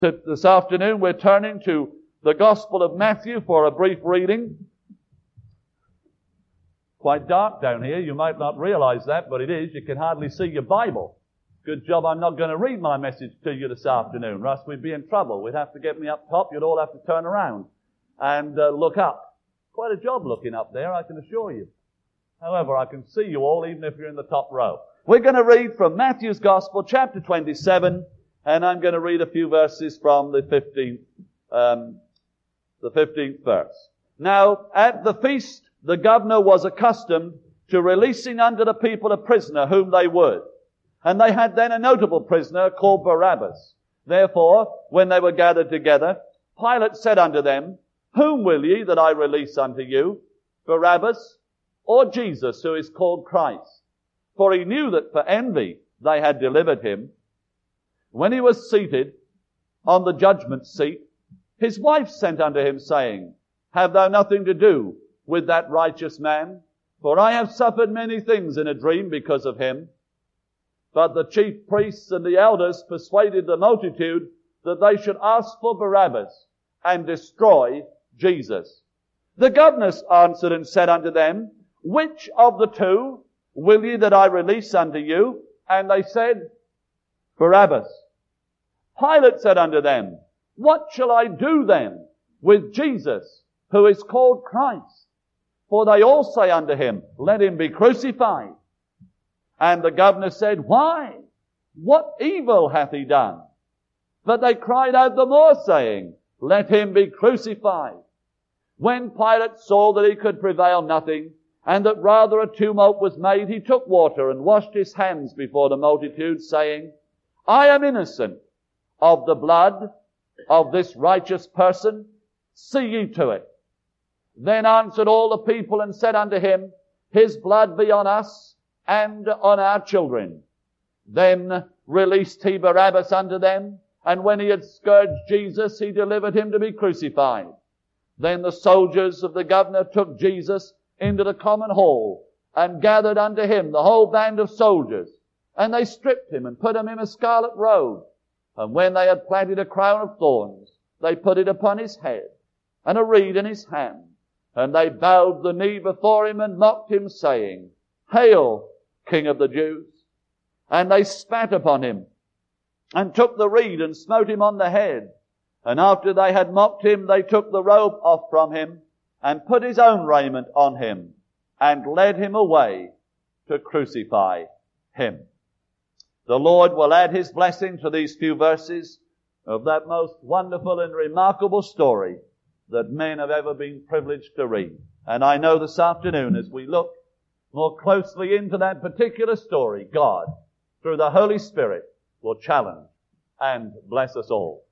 This afternoon we're turning to the Gospel of Matthew for a brief reading. Quite dark down here. You might not realize that, but it is. You can hardly see your Bible. Good job I'm not going to read my message to you this afternoon, or else we'd be in trouble. We'd have to get me up top. You'd all have to turn around and look up. Quite a job looking up there, I can assure you. However, I can see you all, even if you're in the top row. We're going to read from Matthew's Gospel, chapter 27, and I'm going to read a few verses from the 15th verse. Now, at the feast, the governor was accustomed to releasing unto the people a prisoner whom they would. And they had then a notable prisoner called Barabbas. Therefore, when they were gathered together, Pilate said unto them, Whom will ye that I release unto you, Barabbas or Jesus, who is called Christ? For he knew that for envy they had delivered him. When he was seated on the judgment seat, his wife sent unto him, saying, Have thou nothing to do with that righteous man? For I have suffered many things in a dream because of him. But the chief priests and the elders persuaded the multitude that they should ask for Barabbas and destroy Jesus. The governor answered and said unto them, Which of the two will ye that I release unto you? And they said, Barabbas. Pilate said unto them, What shall I do then with Jesus, who is called Christ? For they all say unto him, Let him be crucified. And the governor said, Why? What evil hath he done? But they cried out the more, saying, Let him be crucified. When Pilate saw that he could prevail nothing, and that rather a tumult was made, he took water and washed his hands before the multitude, saying, I am innocent of the blood of this righteous person. See ye to it. Then answered all the people and said unto him, His blood be on us and on our children. Then released he Barabbas unto them, and when he had scourged Jesus, he delivered him to be crucified. Then the soldiers of the governor took Jesus into the common hall, and gathered unto him the whole band of soldiers. And they stripped him, and put him in a scarlet robe. And when they had planted a crown of thorns, they put it upon his head, and a reed in his hand. And they bowed the knee before him, and mocked him, saying, Hail, King of the Jews! And they spat upon him, and took the reed, and smote him on the head. And after they had mocked him, they took the robe off from him, and put his own raiment on him, and led him away to crucify him. The Lord will add his blessing to these few verses of that most wonderful and remarkable story that men have ever been privileged to read. And I know this afternoon, as we look more closely into that particular story, God, through the Holy Spirit, will challenge and bless us all.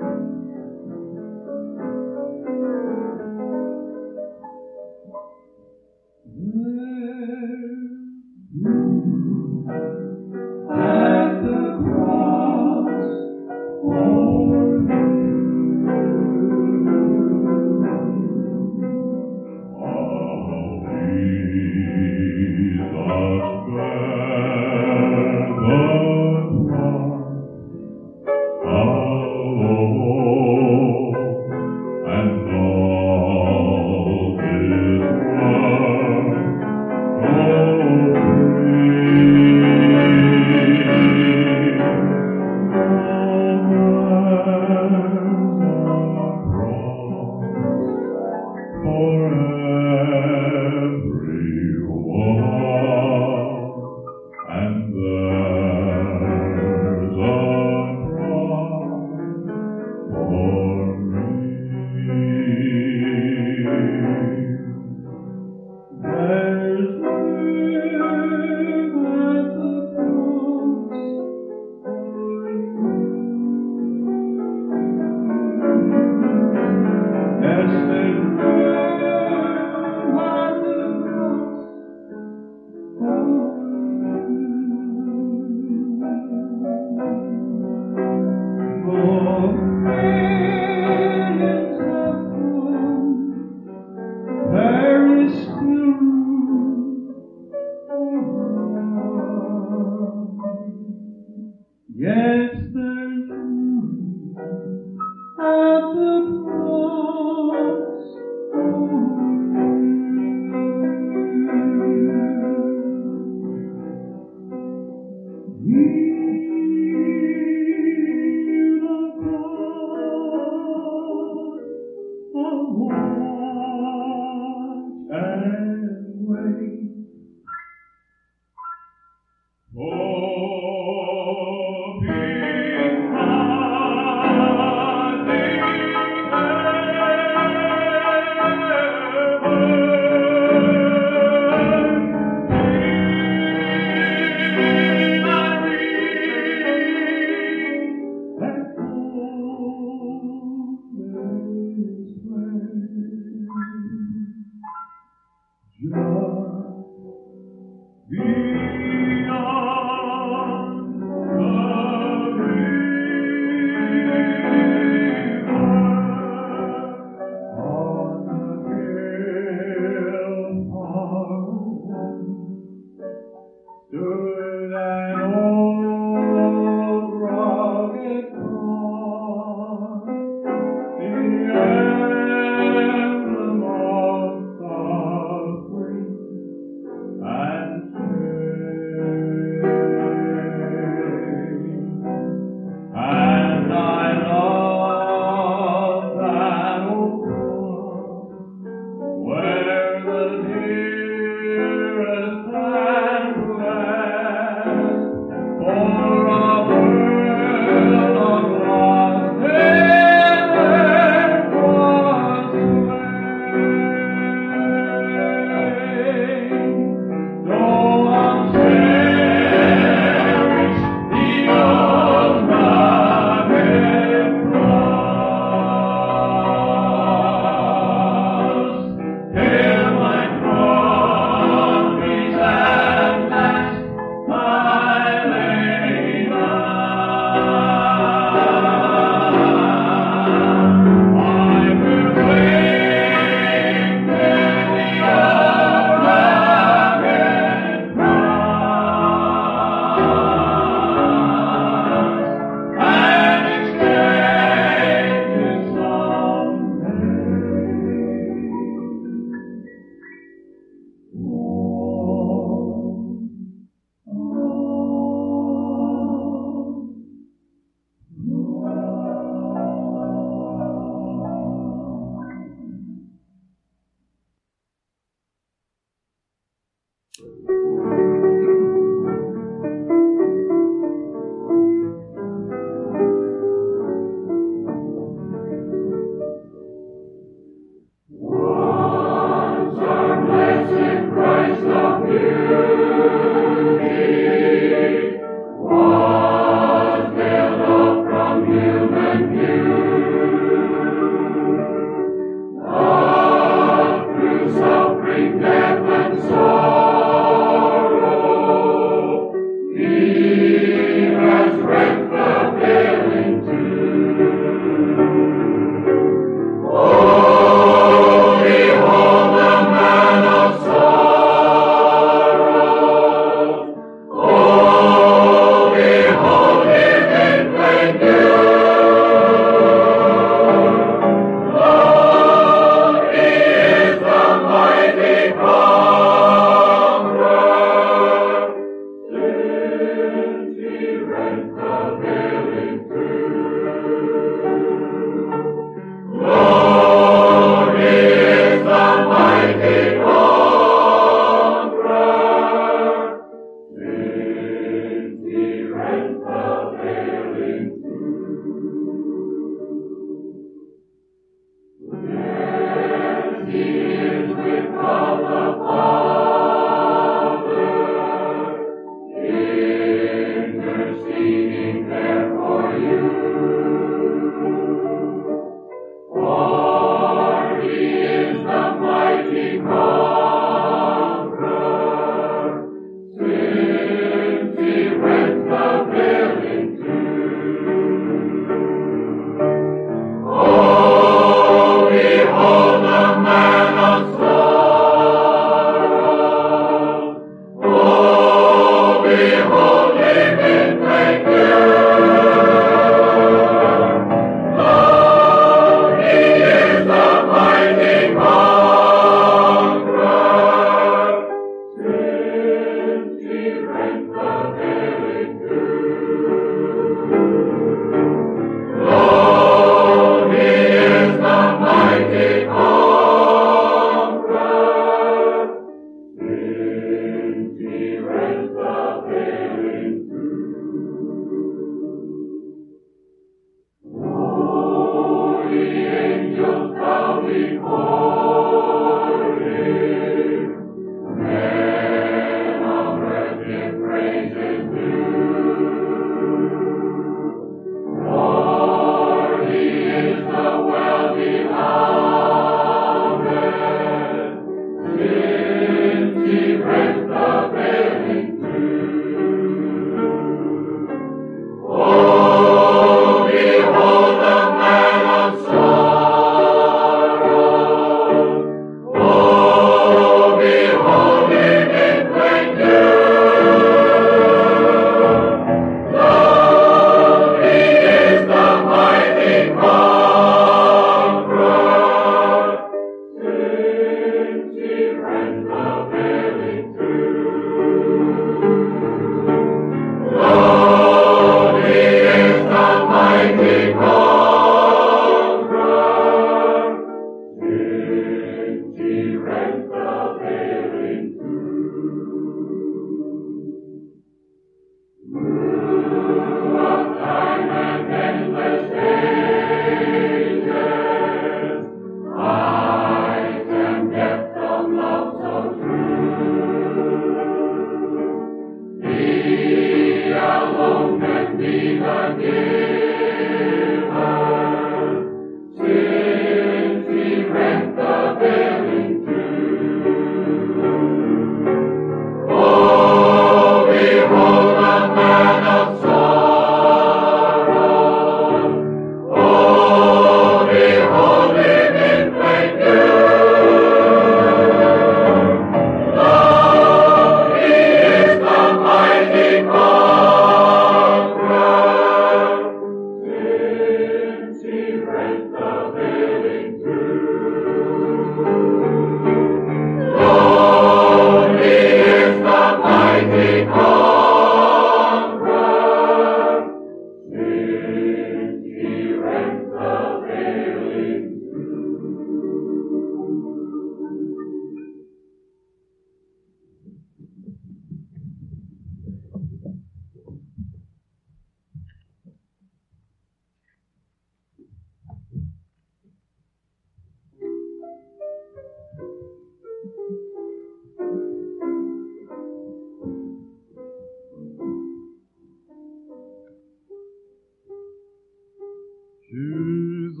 Jesus,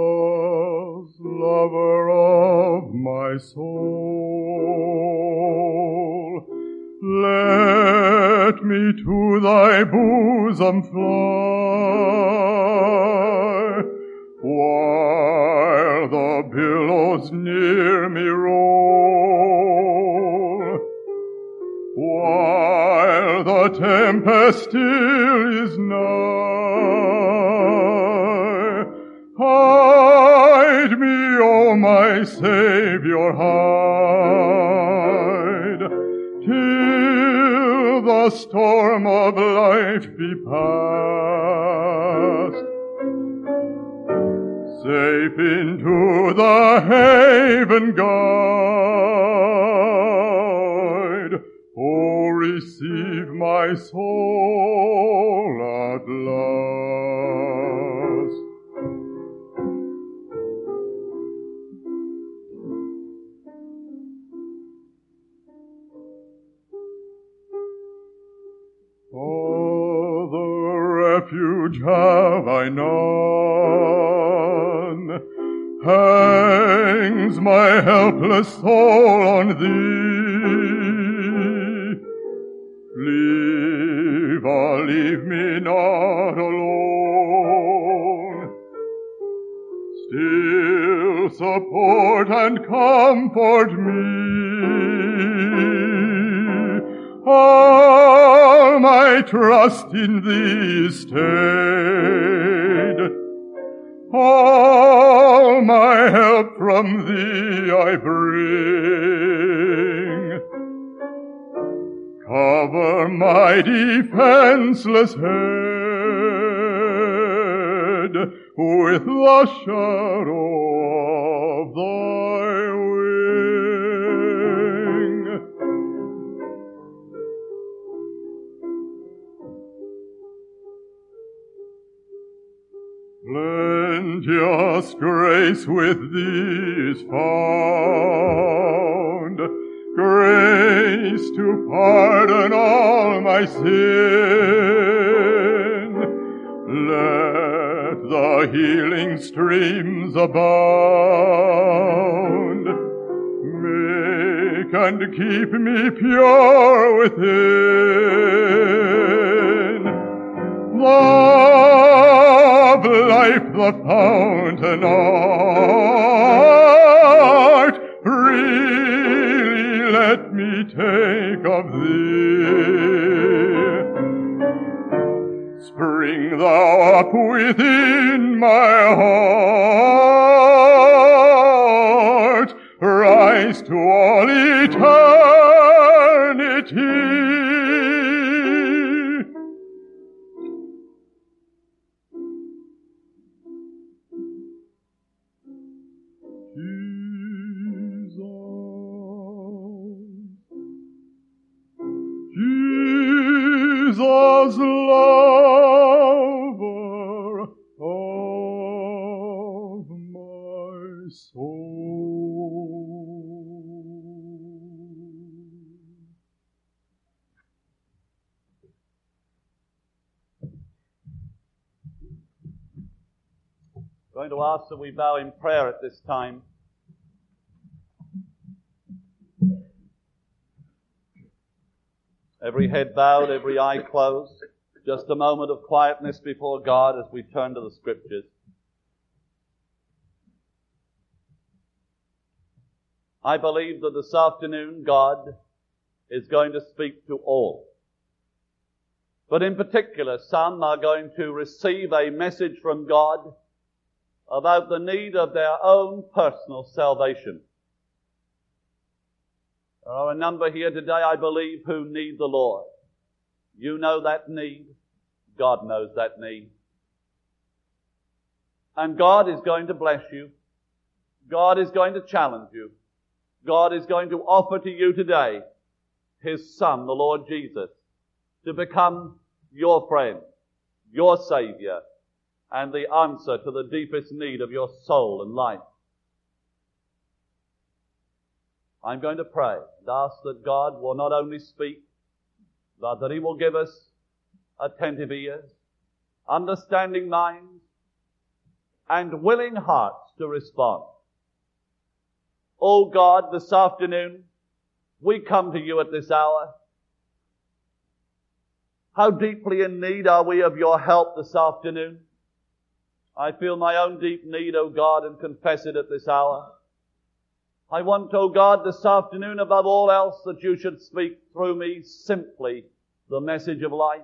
lover of my soul, let me to thy bosom fly, while the billows near me roll, while the tempest still is nigh. Hide me, O my Savior, hide, till the storm of life be past. Safe into the haven guide, O receive my soul at last. Other refuge have I none, hangs my helpless soul on thee. Leave me not alone, still support and comfort me. All my trust in thee is stayed, all my help from thee I bring. Cover my defenseless head with the shadow of thy wing. Plenteous Jesus, grace with thee is found, grace to pardon all my sin. Let the healing streams abound, make and keep me pure within. Of life the fountain art, freely let me take of thee. Spring thou up within my heart, rise to all eternity. Jesus, lover of my soul. I'm going to ask that we bow in prayer at this time. Every head bowed, every eye closed. Just a moment of quietness before God as we turn to the Scriptures. I believe that this afternoon God is going to speak to all. But in particular, some are going to receive a message from God about the need of their own personal salvation. There are a number here today, I believe, who need the Lord. You know that need. God knows that need. And God is going to bless you. God is going to challenge you. God is going to offer to you today His Son, the Lord Jesus, to become your friend, your Savior, and the answer to the deepest need of your soul and life. I'm going to pray and ask that God will not only speak, but that He will give us attentive ears, understanding minds, and willing hearts to respond. Oh God, this afternoon, we come to you at this hour. How deeply in need are we of your help this afternoon? I feel my own deep need, O God, and confess it at this hour. I want, O God, this afternoon above all else that you should speak through me simply the message of life.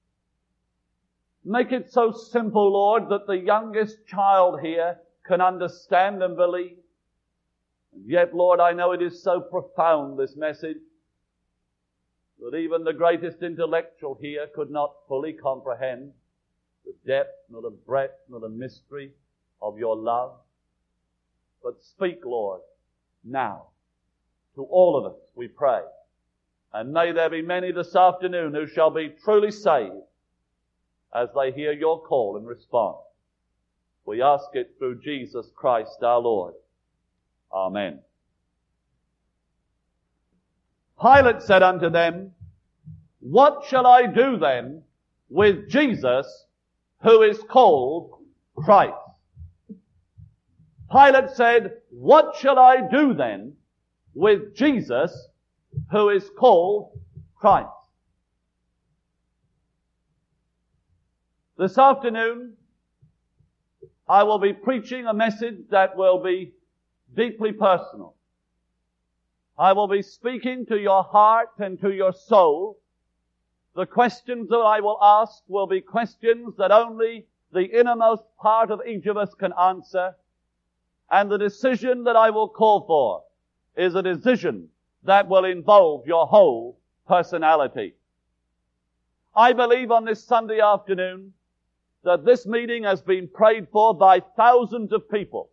Make it so simple, Lord, that the youngest child here can understand and believe. And yet, Lord, I know it is so profound, this message, that even the greatest intellectual here could not fully comprehend the depth, nor the breadth, nor the mystery of your love. But speak, Lord, now, to all of us, we pray. And may there be many this afternoon who shall be truly saved as they hear your call and respond. We ask it through Jesus Christ our Lord. Amen. Pilate said unto them, What shall I do then with Jesus, who is called Christ? Pilate said, What shall I do then with Jesus, who is called Christ? This afternoon, I will be preaching a message that will be deeply personal. I will be speaking to your heart and to your soul. The questions that I will ask will be questions that only the innermost part of each of us can answer. And the decision that I will call for is a decision that will involve your whole personality. I believe on this Sunday afternoon that this meeting has been prayed for by thousands of people.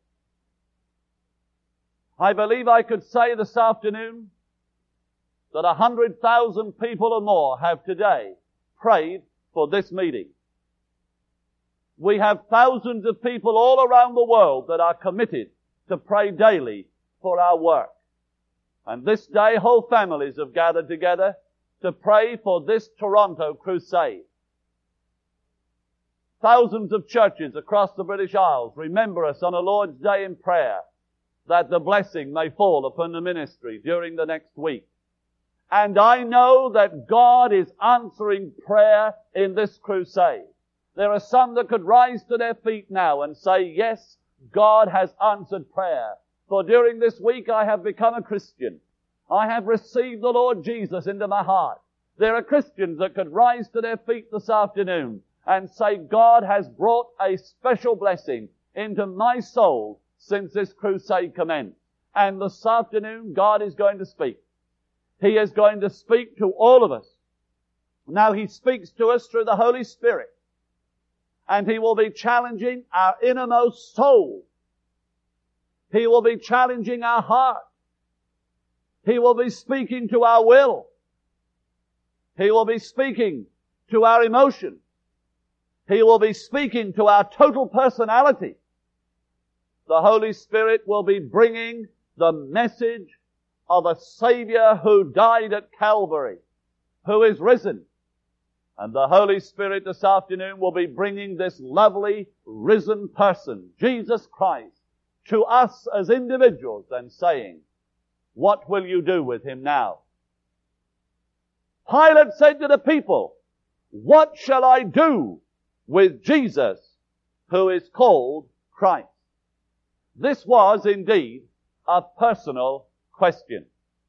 I believe I could say this afternoon that 100,000 people or more have today prayed for this meeting. We have thousands of people all around the world that are committed to pray daily for our work. And this day, whole families have gathered together to pray for this Toronto crusade. Thousands of churches across the British Isles remember us on a Lord's Day in prayer, that the blessing may fall upon the ministry during the next week. And I know that God is answering prayer in this crusade. There are some that could rise to their feet now and say, yes, God has answered prayer. For during this week I have become a Christian. I have received the Lord Jesus into my heart. There are Christians that could rise to their feet this afternoon and say, God has brought a special blessing into my soul since this crusade commenced. And this afternoon, God is going to speak. He is going to speak to all of us. Now, He speaks to us through the Holy Spirit. And He will be challenging our innermost soul. He will be challenging our heart. He will be speaking to our will. He will be speaking to our emotion. He will be speaking to our total personality. The Holy Spirit will be bringing the message of a Savior who died at Calvary, who is risen. And the Holy Spirit this afternoon will be bringing this lovely risen person, Jesus Christ, to us as individuals and saying, what will you do with Him now? Pilate said to the people, what shall I do with Jesus who is called Christ? This was indeed a personal question.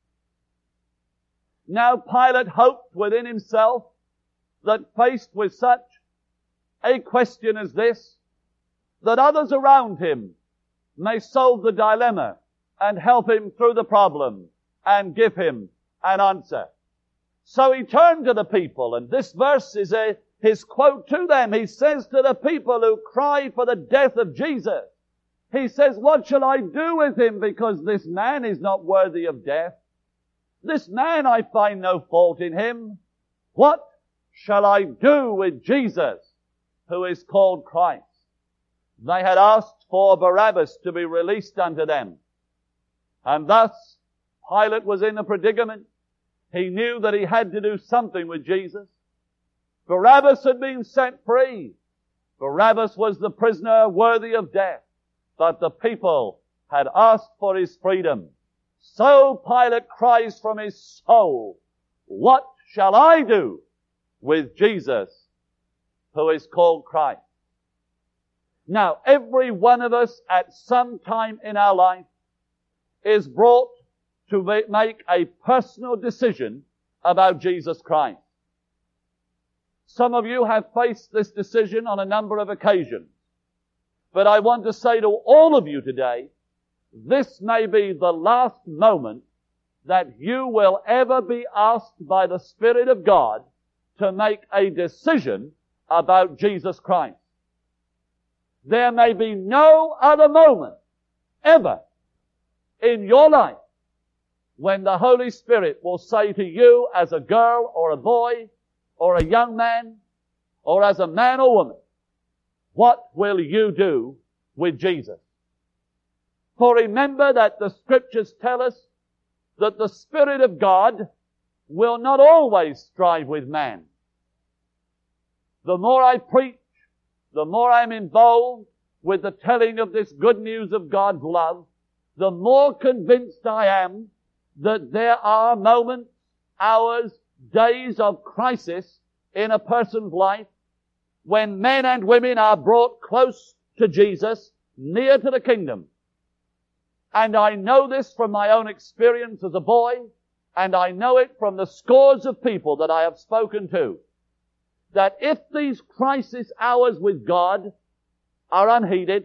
Now Pilate hoped within himself that faced with such a question as this, that others around him may solve the dilemma and help him through the problem and give him an answer. So he turned to the people, and this verse is his quote to them. He says to the people who cried for the death of Jesus, he says, what shall I do with Him? Because this man is not worthy of death. This man, I find no fault in him. What shall I do with Jesus, who is called Christ? They had asked for Barabbas to be released unto them. And thus, Pilate was in a predicament. He knew that he had to do something with Jesus. Barabbas had been set free. Barabbas was the prisoner worthy of death. But the people had asked for his freedom. So Pilate cries from his soul, what shall I do with Jesus, who is called Christ? Now, every one of us at some time in our life is brought to make a personal decision about Jesus Christ. Some of you have faced this decision on a number of occasions. But I want to say to all of you today, this may be the last moment that you will ever be asked by the Spirit of God to make a decision about Jesus Christ. There may be no other moment ever in your life when the Holy Spirit will say to you as a girl or a boy or a young man or as a man or woman, what will you do with Jesus? For remember that the Scriptures tell us that the Spirit of God will not always strive with man. The more I preach, the more I'm involved with the telling of this good news of God's love, the more convinced I am that there are moments, hours, days of crisis in a person's life when men and women are brought close to Jesus, near to the kingdom. And I know this from my own experience as a boy, and I know it from the scores of people that I have spoken to, that if these crisis hours with God are unheeded,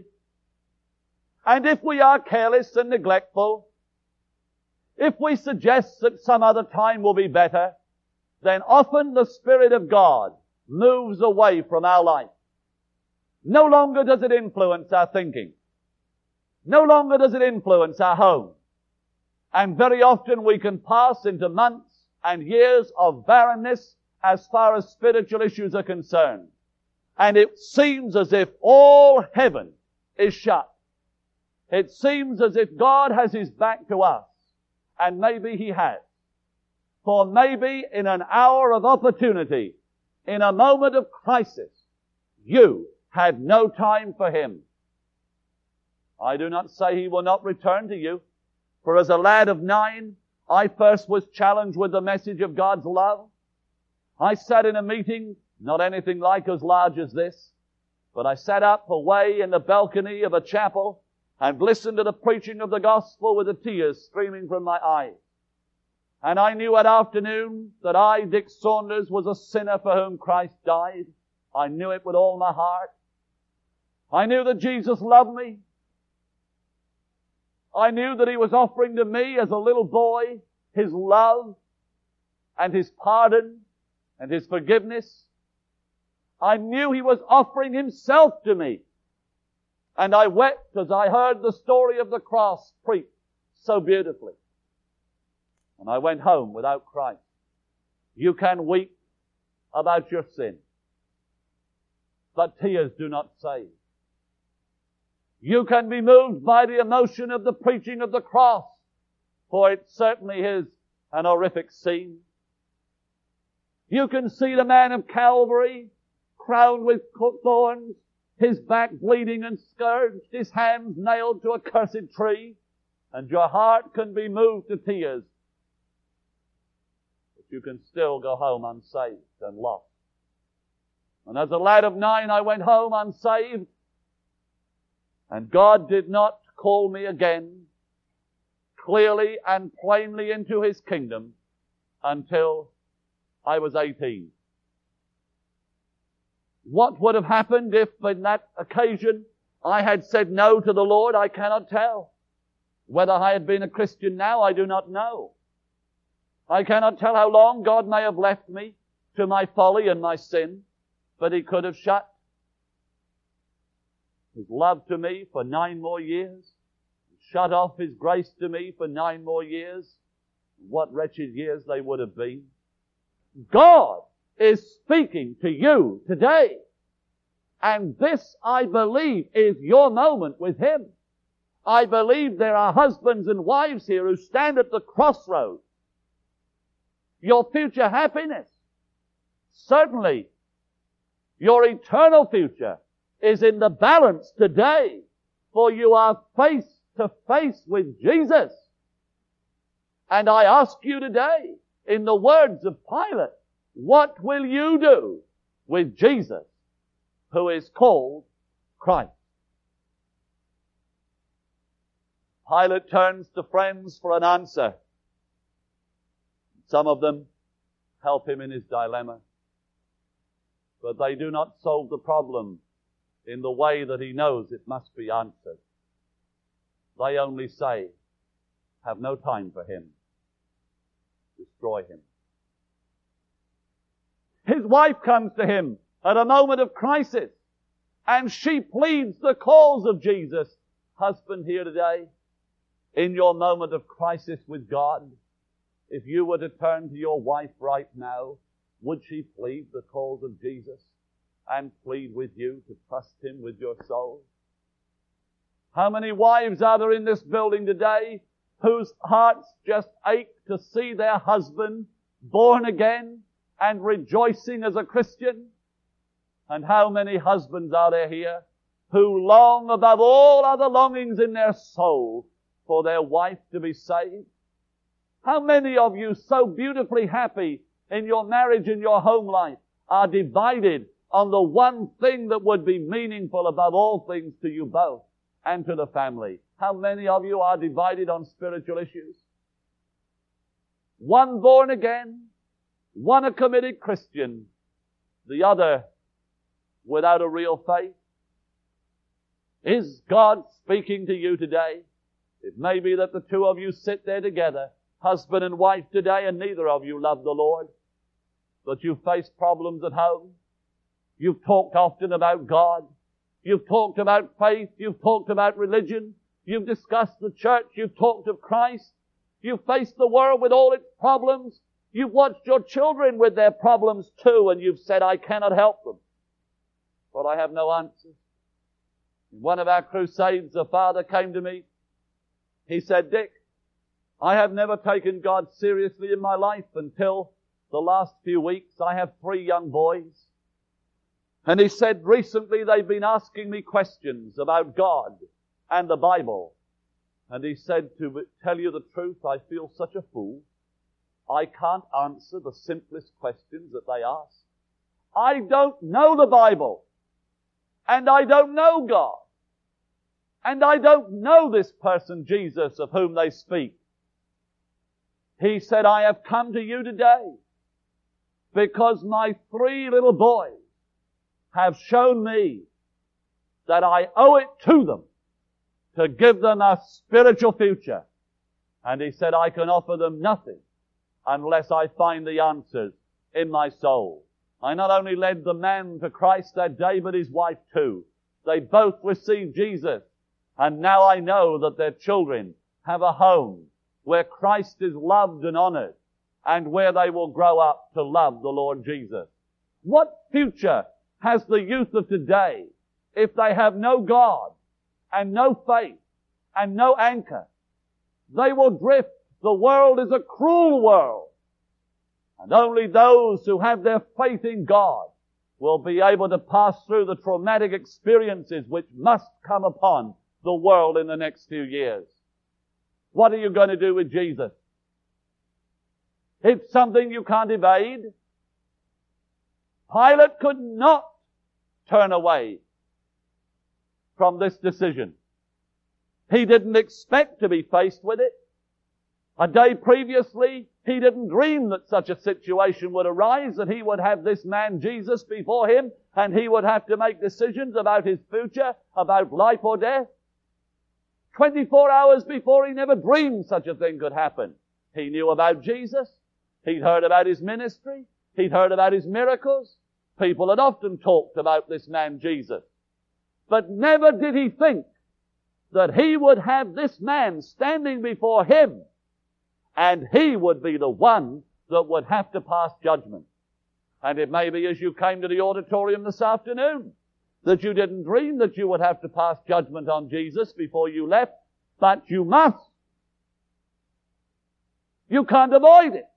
and if we are careless and neglectful, if we suggest that some other time will be better, then often the Spirit of God moves away from our life. No longer does it influence our thinking. No longer does it influence our home. And very often we can pass into months and years of barrenness as far as spiritual issues are concerned. And it seems as if all heaven is shut. It seems as if God has His back to us. And maybe He has. For maybe in an hour of opportunity, in a moment of crisis, you had no time for Him. I do not say He will not return to you. For as a lad of 9, I first was challenged with the message of God's love. I sat in a meeting, not anything like as large as this, but I sat up away in the balcony of a chapel and listened to the preaching of the gospel with the tears streaming from my eyes. And I knew that afternoon that I, Dick Saunders, was a sinner for whom Christ died. I knew it with all my heart. I knew that Jesus loved me. I knew that He was offering to me as a little boy His love and His pardon and His forgiveness. I knew He was offering Himself to me. And I wept as I heard the story of the cross preached so beautifully. And I went home without Christ. You can weep about your sin, but tears do not save. You can be moved by the emotion of the preaching of the cross, for it certainly is an horrific scene. You can see the man of Calvary, crowned with thorns, his back bleeding and scourged, his hands nailed to a cursed tree, and your heart can be moved to tears. But you can still go home unsaved and lost. And as a lad of 9, I went home unsaved, and God did not call me again clearly and plainly into His kingdom until I was 18. What would have happened if in that occasion I had said no to the Lord? I cannot tell. Whether I had been a Christian now, I do not know. I cannot tell how long God may have left me to my folly and my sin, but He could have shut His love to me for 9 more years, shut off His grace to me for 9 more years. What wretched years they would have been. God is speaking to you today. And this, I believe, is your moment with Him. I believe there are husbands and wives here who stand at the crossroads. Your future happiness, certainly your eternal future, is in the balance today, for you are face to face with Jesus. And I ask you today, in the words of Pilate, what will you do with Jesus, who is called Christ? Pilate turns to friends for an answer. Some of them help him in his dilemma, but they do not solve the problem in the way that he knows it must be answered. They only say, have no time for him. Destroy him. His wife comes to him at a moment of crisis, and she pleads the cause of Jesus. Husband here today, in your moment of crisis with God, if you were to turn to your wife right now, would she plead the cause of Jesus and plead with you to trust Him with your soul? How many wives are there in this building today whose hearts just ache to see their husband born again and rejoicing as a Christian? And how many husbands are there here who long above all other longings in their soul for their wife to be saved? How many of you, so beautifully happy in your marriage and your home life, are divided on the one thing that would be meaningful above all things to you both and to the family? How many of you are divided on spiritual issues? One born again, one a committed Christian, the other without a real faith. Is God speaking to you today? It may be that the two of you sit there together, husband and wife today, and neither of you love the Lord. But you've faced problems at home. You've talked often about God. You've talked about faith. You've talked about religion. You've discussed the church. You've talked of Christ. You've faced the world with all its problems. You've watched your children with their problems too, and you've said, I cannot help them. but I have no answers. In one of our crusades, a father came to me. He said, Dick, I have never taken God seriously in my life until the last few weeks. I have 3 young boys. And he said, recently they've been asking me questions about God and the Bible. And he said, to tell you the truth, I feel such a fool. I can't answer the simplest questions that they ask. I don't know the Bible. And I don't know God. And I don't know this person, Jesus, of whom they speak. He said, I have come to you today because my 3 little boys have shown me that I owe it to them to give them a spiritual future. And he said, I can offer them nothing unless I find the answers in my soul. I not only led the man to Christ that day, but his wife too. They both received Jesus. And now I know that their children have a home where Christ is loved and honored, and where they will grow up to love the Lord Jesus. What future has the youth of today if they have no God and no faith and no anchor? They will drift. The world is a cruel world. And only those who have their faith in God will be able to pass through the traumatic experiences which must come upon the world in the next few years. What are you going to do with Jesus? It's something you can't evade. Pilate could not turn away from this decision. He didn't expect to be faced with it. A day previously, he didn't dream that such a situation would arise, that he would have this man Jesus before him, and he would have to make decisions about his future, about life or death. 24 hours before, he never dreamed such a thing could happen. He knew about Jesus. He'd heard about his ministry. He'd heard about his miracles. People had often talked about this man Jesus. But never did he think that he would have this man standing before him, and he would be the one that would have to pass judgment. And it may be as you came to the auditorium this afternoon that you didn't dream that you would have to pass judgment on Jesus before you left, but you must. You can't avoid it.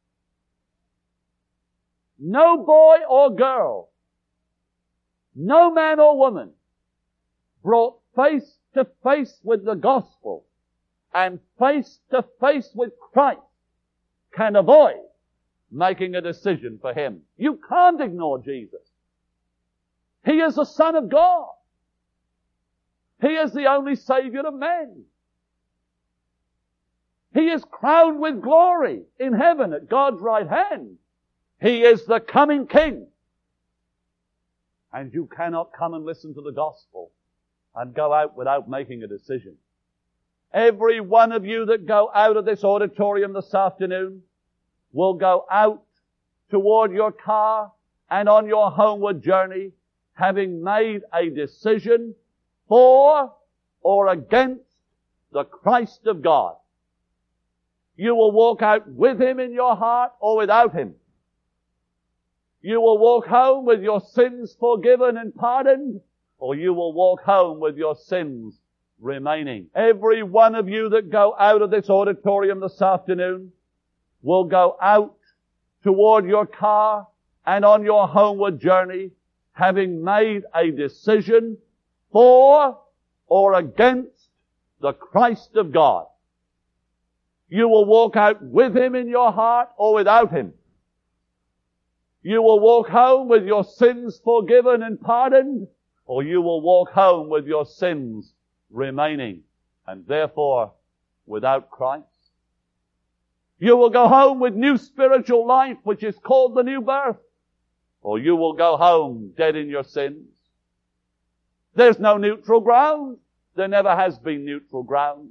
No boy or girl, no man or woman brought face to face with the gospel and face to face with Christ can avoid making a decision for him. You can't ignore Jesus. He is the Son of God. He is the only Savior of men. He is crowned with glory in heaven at God's right hand. He is the coming King. And you cannot come and listen to the gospel and go out without making a decision. Every one of you that go out of this auditorium this afternoon will go out toward your car and on your homeward journey having made a decision for or against the Christ of God. You will walk out with Him in your heart or without Him. You will walk home with your sins forgiven and pardoned, or you will walk home with your sins remaining. Every one of you that go out of this auditorium this afternoon will go out toward your car and on your homeward journey having made a decision for or against the Christ of God. You will walk out with Him in your heart or without Him. You will walk home with your sins forgiven and pardoned, or you will walk home with your sins remaining, and therefore without Christ. You will go home with new spiritual life, which is called the new birth, or you will go home dead in your sins. There's no neutral ground. There never has been neutral ground.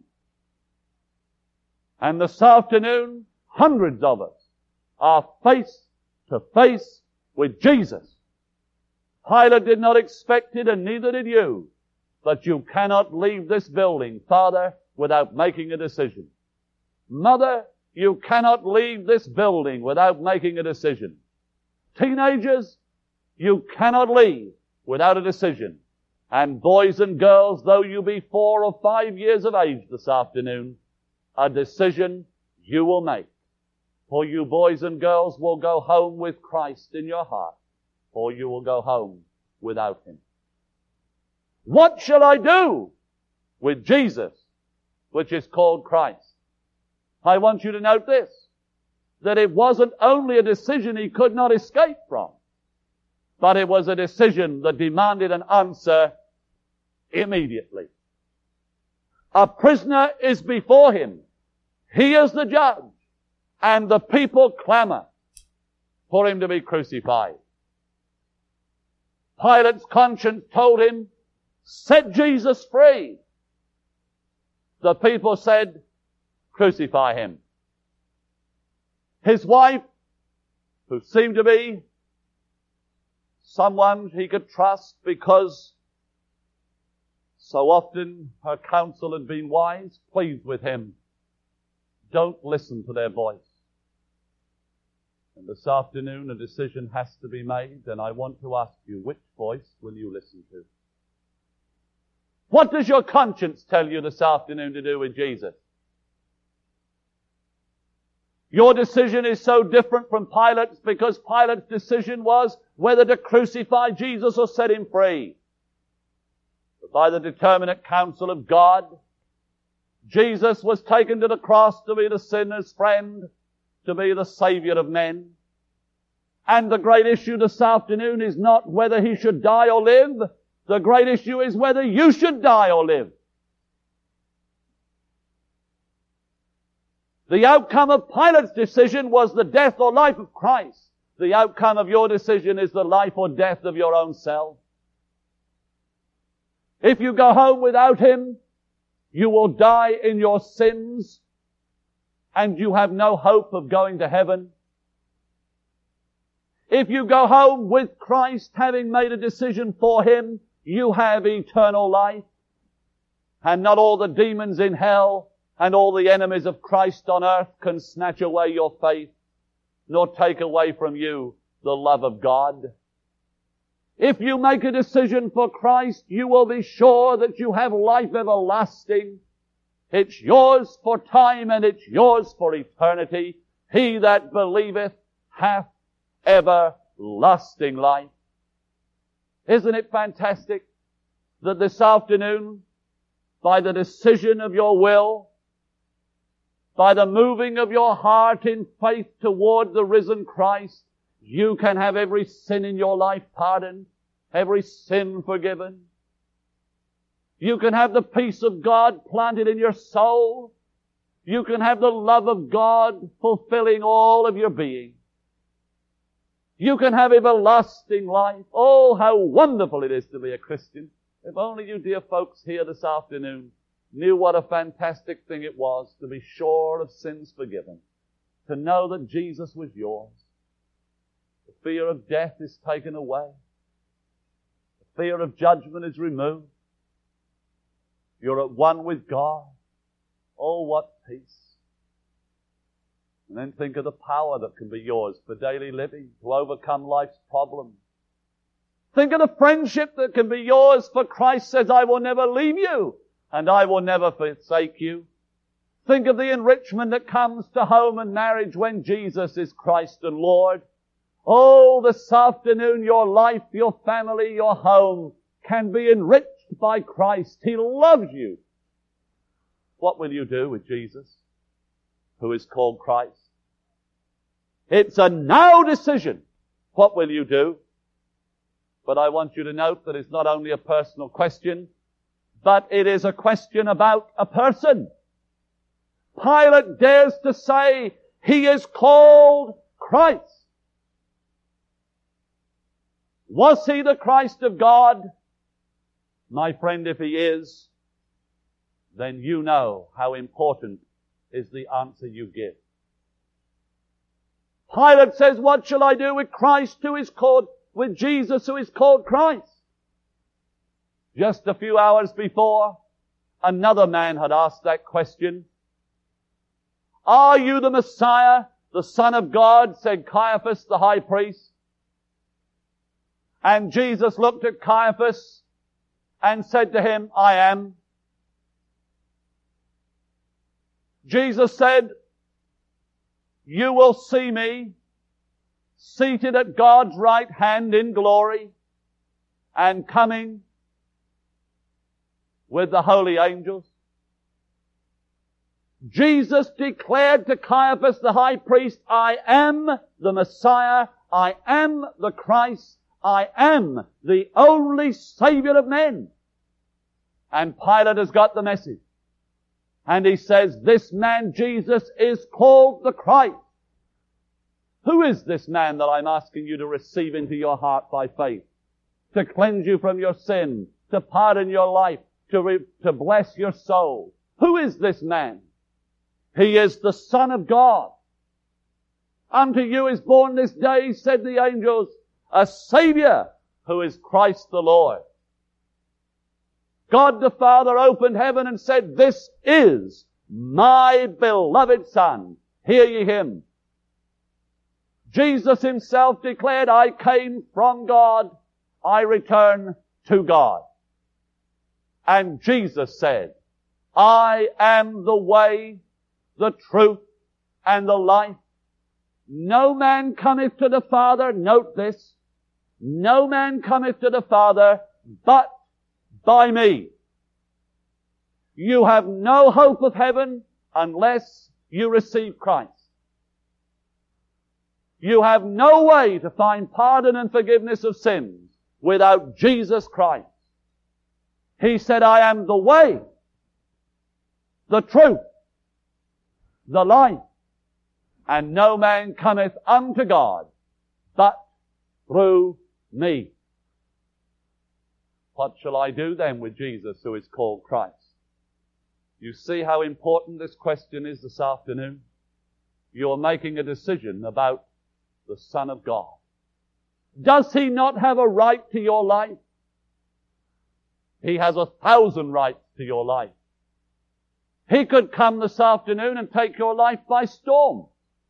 And this afternoon, hundreds of us are face to face with Jesus. Pilate did not expect it, and neither did you. But you cannot leave this building, Father, without making a decision. Mother, you cannot leave this building without making a decision. Teenagers, you cannot leave without a decision. And boys and girls, though you be 4 or 5 years of age this afternoon, a decision you will make. For you boys and girls will go home with Christ in your heart, or you will go home without Him. What shall I do with Jesus, which is called Christ? I want you to note this, that it wasn't only a decision he could not escape from, but it was a decision that demanded an answer immediately. A prisoner is before him. He is the judge. And the people clamor for him to be crucified. Pilate's conscience told him, set Jesus free. The people said, crucify him. His wife, who seemed to be someone he could trust because so often her counsel had been wise, pleads with him, don't listen to their voice. And this afternoon a decision has to be made, and I want to ask you, which voice will you listen to? What does your conscience tell you this afternoon to do with Jesus? Your decision is so different from Pilate's because Pilate's decision was whether to crucify Jesus or set him free. But by the determinate counsel of God, Jesus was taken to the cross to be the sinner's friend, to be the Savior of men. And the great issue this afternoon is not whether he should die or live. The great issue is whether you should die or live. The outcome of Pilate's decision was the death or life of Christ. The outcome of your decision is the life or death of your own self. If you go home without Him, you will die in your sins, and you have no hope of going to heaven. If you go home with Christ, having made a decision for Him, you have eternal life. And not all the demons in hell and all the enemies of Christ on earth can snatch away your faith, nor take away from you the love of God. If you make a decision for Christ, you will be sure that you have life everlasting. It's yours for time and it's yours for eternity. He that believeth hath everlasting life. Isn't it fantastic that this afternoon, by the decision of your will, by the moving of your heart in faith toward the risen Christ, you can have every sin in your life pardoned, every sin forgiven. You can have the peace of God planted in your soul. You can have the love of God fulfilling all of your being. You can have everlasting life. Oh, how wonderful it is to be a Christian. If only you dear folks here this afternoon knew what a fantastic thing it was to be sure of sins forgiven, to know that Jesus was yours. The fear of death is taken away. The fear of judgment is removed. You're at one with God. Oh, what peace. And then think of the power that can be yours for daily living, to overcome life's problems. Think of the friendship that can be yours, for Christ says, I will never leave you, and I will never forsake you. Think of the enrichment that comes to home and marriage when Jesus is Christ and Lord. Oh, this afternoon your life, your family, your home can be enriched by Christ. He loves you. What will you do with Jesus, who is called Christ? It's a now decision. What will you do? But I want you to note that it's not only a personal question, but it is a question about a person. Pilate dares to say, He is called Christ. Was He the Christ of God? My friend, if He is, then you know how important is the answer you give. Pilate says, what shall I do with Christ who is called, with Jesus who is called Christ? Just a few hours before, another man had asked that question. Are you the Messiah, the Son of God? Said Caiaphas, the high priest. And Jesus looked at Caiaphas and said to him, I am. Jesus said, you will see me seated at God's right hand in glory and coming with the holy angels. Jesus declared to Caiaphas the high priest, I am the Messiah, I am the Christ, I am the only Savior of men. And Pilate has got the message. And he says, this man Jesus is called the Christ. Who is this man that I'm asking you to receive into your heart by faith? To cleanse you from your sin, to pardon your life, to bless your soul. Who is this man? He is the Son of God. Unto you is born this day, said the angels, a Savior who is Christ the Lord. God the Father opened heaven and said, this is my beloved Son. Hear ye him. Jesus himself declared, I came from God, I return to God. And Jesus said, I am the way, the truth, and the life. No man cometh to the Father, note this, no man cometh to the Father but by me. You have no hope of heaven unless you receive Christ. You have no way to find pardon and forgiveness of sins without Jesus Christ. He said, I am the way, the truth, the life, and no man cometh unto God but through me. What shall I do then with Jesus who is called Christ? You see how important this question is this afternoon? You are making a decision about the Son of God. Does He not have a right to your life? He has 1,000 rights to your life. He could come this afternoon and take your life by storm.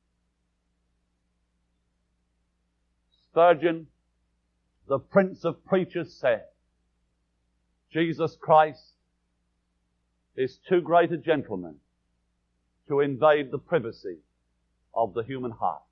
Spurgeon, the Prince of Preachers, said, Jesus Christ is too great a gentleman to invade the privacy of the human heart.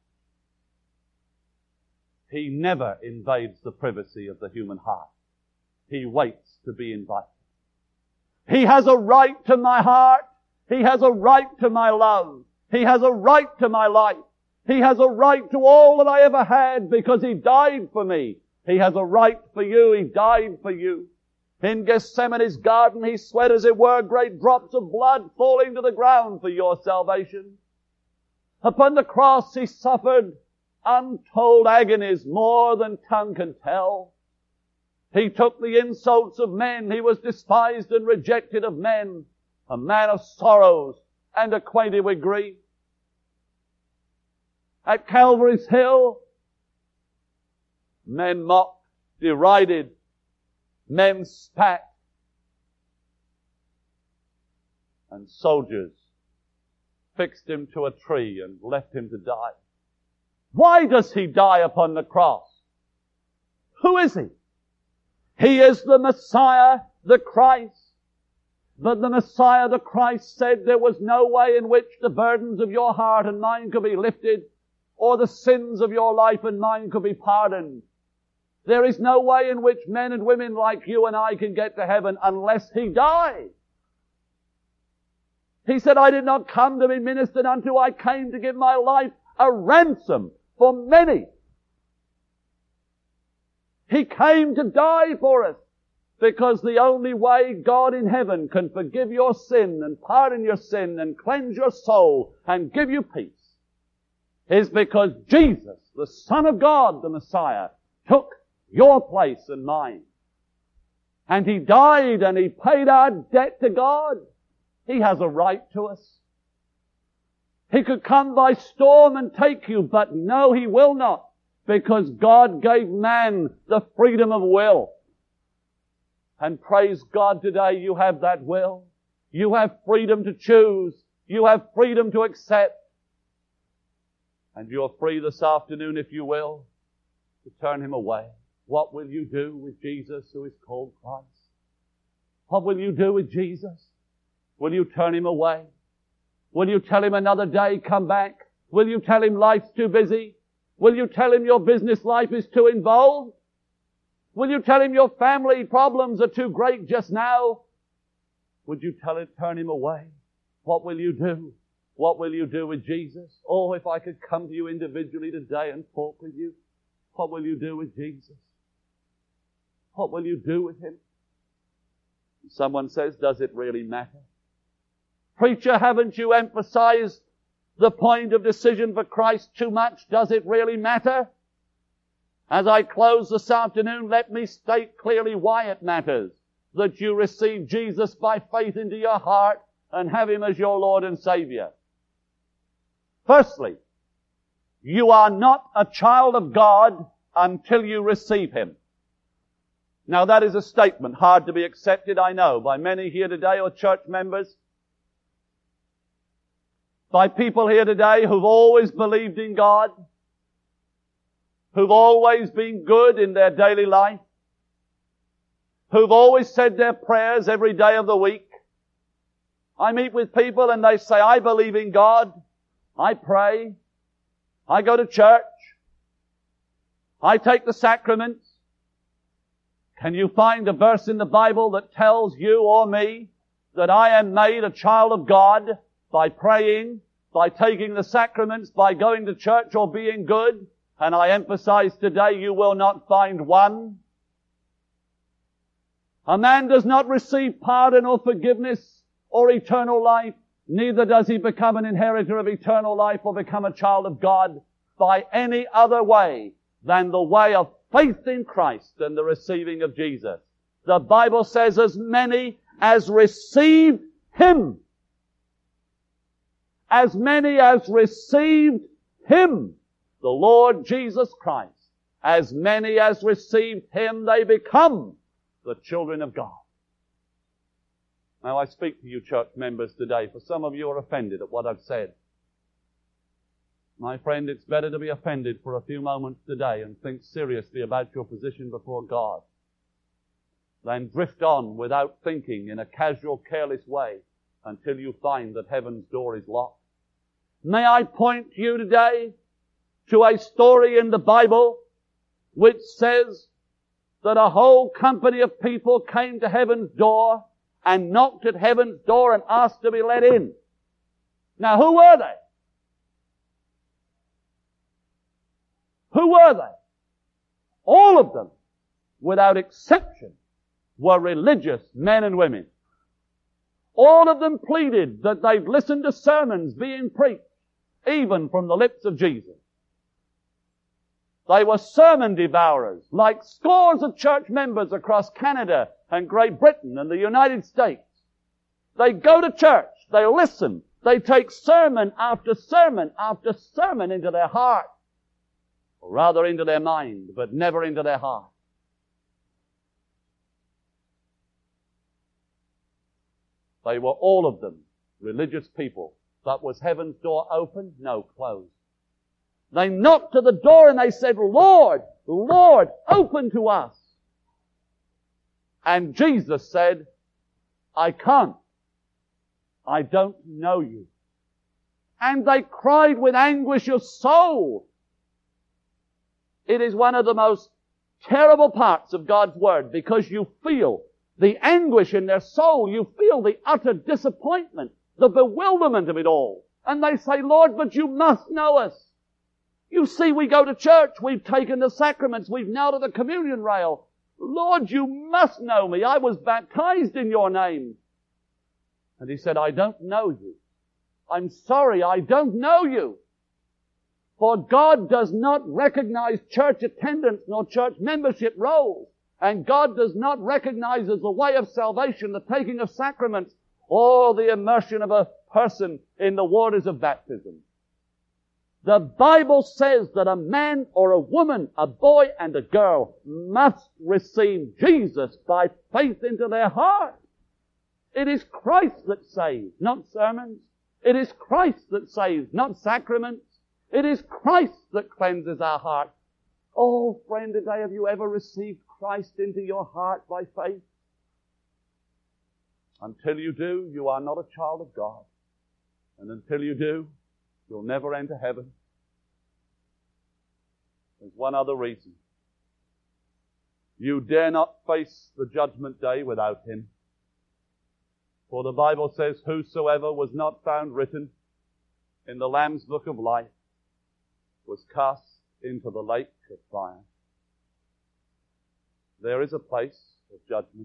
He never invades the privacy of the human heart. He waits to be invited. He has a right to my heart. He has a right to my love. He has a right to my life. He has a right to all that I ever had because He died for me. He has a right for you. He died for you. In Gethsemane's garden, He sweat, as it were, great drops of blood falling to the ground for your salvation. Upon the cross, He suffered untold agonies, more than tongue can tell. He took the insults of men. He was despised and rejected of men, a man of sorrows and acquainted with grief. At Calvary's Hill, men mocked, derided, men spat, and soldiers fixed Him to a tree and left Him to die. Why does He die upon the cross? Who is He? He is the Messiah, the Christ. But the Messiah, the Christ, said there was no way in which the burdens of your heart and mine could be lifted, or the sins of your life and mine could be pardoned. There is no way in which men and women like you and I can get to heaven unless He died. He said, I did not come to be ministered unto, I came to give my life a ransom for many. He came to die for us because the only way God in heaven can forgive your sin and pardon your sin and cleanse your soul and give you peace is because Jesus, the Son of God, the Messiah, took your place and mine. And He died and He paid our debt to God. He has a right to us. He could come by storm and take you, but no, He will not, because God gave man the freedom of will. And praise God, today you have that will. You have freedom to choose. You have freedom to accept. And you're free this afternoon, if you will, to turn Him away. What will you do with Jesus who is called Christ? What will you do with Jesus? Will you turn him away? Will you tell him another day, come back? Will you tell him life's too busy? Will you tell him your business life is too involved? Will you tell him your family problems are too great just now? Would you turn him away? What will you do? What will you do with Jesus? Oh, if I could come to you individually today and talk with you. What will you do with Jesus? What will you do with him? Someone says, does it really matter? Preacher, haven't you emphasized the point of decision for Christ too much? Does it really matter? As I close this afternoon, let me state clearly why it matters that you receive Jesus by faith into your heart and have him as your Lord and Savior. Firstly, you are not a child of God until you receive him. Now that is a statement hard to be accepted, I know, by many here today or church members, by people here today who've always believed in God, who've always been good in their daily life, who've always said their prayers every day of the week. I meet with people and they say, I believe in God, I pray, I go to church, I take the sacraments. Can you find a verse in the Bible that tells you or me that I am made a child of God by praying, by taking the sacraments, by going to church or being good? And I emphasize today, you will not find one. A man does not receive pardon or forgiveness or eternal life, neither does he become an inheritor of eternal life or become a child of God by any other way than the way of faith in Christ and the receiving of Jesus. The Bible says, as many as received him, as many as received him, the Lord Jesus Christ, as many as received him, they become the children of God. Now I speak to you church members today, for some of you are offended at what I've said. My friend, it's better to be offended for a few moments today and think seriously about your position before God than drift on without thinking in a casual, careless way until you find that heaven's door is locked. May I point you today to a story in the Bible which says that a whole company of people came to heaven's door and knocked at heaven's door and asked to be let in. Now, who were they? Who were they? All of them, without exception, were religious men and women. All of them pleaded that they'd listened to sermons being preached, even from the lips of Jesus. They were sermon devourers, like scores of church members across Canada and Great Britain and the United States. They go to church, they listen, they take sermon after sermon after sermon into their heart, or rather into their mind, but never into their heart. They were all of them religious people. But was heaven's door open? No, closed. They knocked to the door and they said, Lord, Lord, open to us. And Jesus said, I can't. I don't know you. And they cried with anguish of soul. It is one of the most terrible parts of God's Word, because you feel the anguish in their soul. You feel the utter disappointment, the bewilderment of it all. And they say, Lord, but you must know us. You see, we go to church, we've taken the sacraments, we've knelt at the communion rail. Lord, you must know me. I was baptized in your name. And he said, I don't know you. I'm sorry, I don't know you. For God does not recognize church attendance nor church membership rolls. And God does not recognize as the way of salvation the taking of sacraments or the immersion of a person in the waters of baptism. The Bible says that a man or a woman, a boy and a girl must receive Jesus by faith into their heart. It is Christ that saves, not sermons. It is Christ that saves, not sacraments. It is Christ that cleanses our heart. Oh, friend, today, have you ever received Christ into your heart by faith? Until you do, you are not a child of God. And until you do, you'll never enter heaven. There's one other reason. You dare not face the judgment day without Him. For the Bible says, whosoever was not found written in the Lamb's book of life was cast into the lake of fire. There is a place of judgment.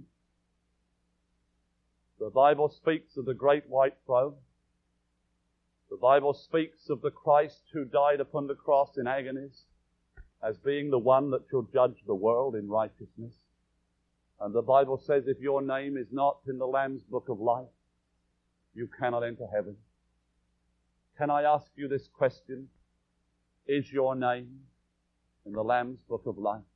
The Bible speaks of the great white throne. The Bible speaks of the Christ who died upon the cross in agonies as being the one that shall judge the world in righteousness. And the Bible says if your name is not in the Lamb's book of life, you cannot enter heaven. Can I ask you this question? Is your name in the Lamb's book of life?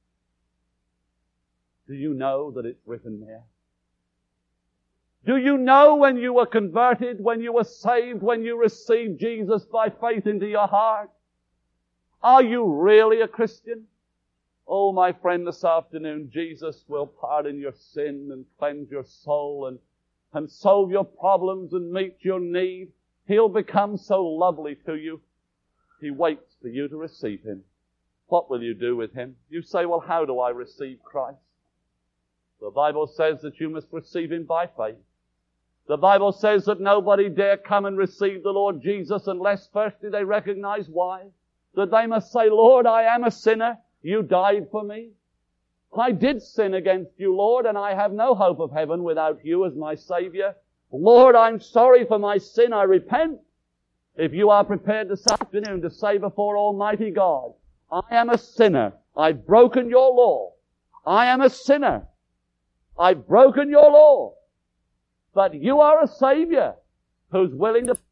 Do you know that it's written there? Do you know when you were converted, when you were saved, when you received Jesus by faith into your heart? Are you really a Christian? Oh, my friend, this afternoon, Jesus will pardon your sin and cleanse your soul and solve your problems and meet your need. He'll become so lovely to you. He waits for you to receive Him. What will you do with Him? You say, well, how do I receive Christ? The Bible says that you must receive Him by faith. The Bible says that nobody dare come and receive the Lord Jesus unless firstly they recognize why. That they must say, Lord, I am a sinner. You died for me. I did sin against you, Lord, and I have no hope of heaven without you as my Savior. Lord, I'm sorry for my sin. I repent. If you are prepared this afternoon to say before Almighty God, I am a sinner. I've broken your law. I am a sinner. I've broken your law. But you are a Savior who's willing to